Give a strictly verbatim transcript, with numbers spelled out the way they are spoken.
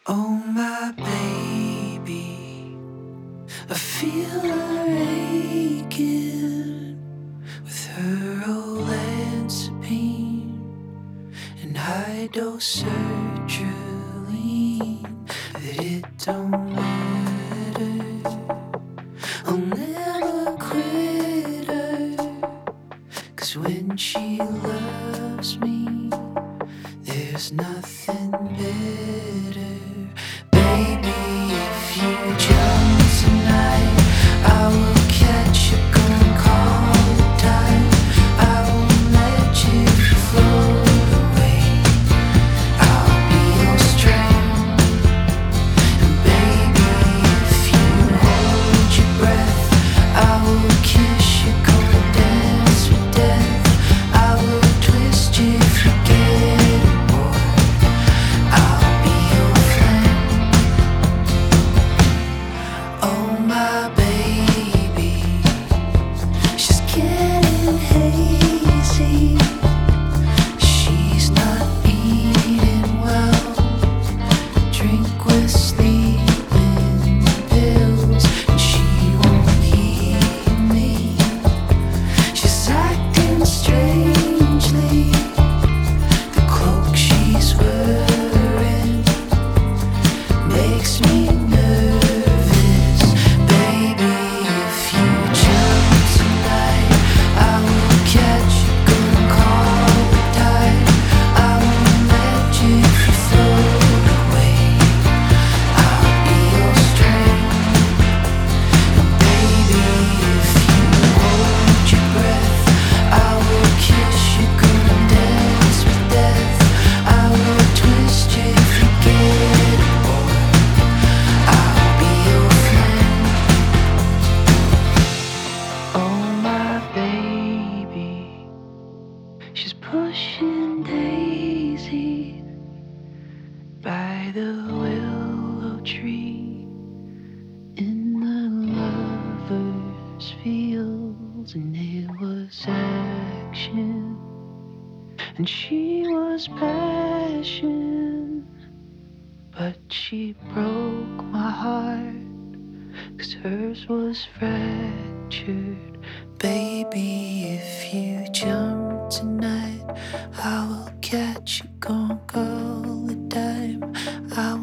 Oh, my baby, I feel her aching with her olanzapine and high-dose sertraline. But it don't matter, I'll never quit her, 'cause when she loves me, there's nothing better. Baby, if you jump tonight, I will catch you, gonna call the time. I won't let you float away. I'll be your strength. And baby, if you hold your breath, I will kiss you, gonna dance with death. I will twist you if you get bored. I'll be your friend. Oh, my baby, she's getting hazy. She's not eating well. Drink with sleeping pills, and she won't hear me. She's acting strangely. The cloak she's wearing makes me nervous. Baby, if you jump tonight, I will catch you, gonna call the tide. I won't let you float away. I'll be your strength. Baby, if you hold your breath, I will kiss you, gonna dance with death. I will twist you if you get bored. I'll be your friend. Oh, my baby, she's pushing daisies by the willow tree in the lovers' fields, and it was action, and she was passion, but she broke my heart, 'cause hers was fractured. Baby, if you jump tonight, I will catch you, gonna call the time. I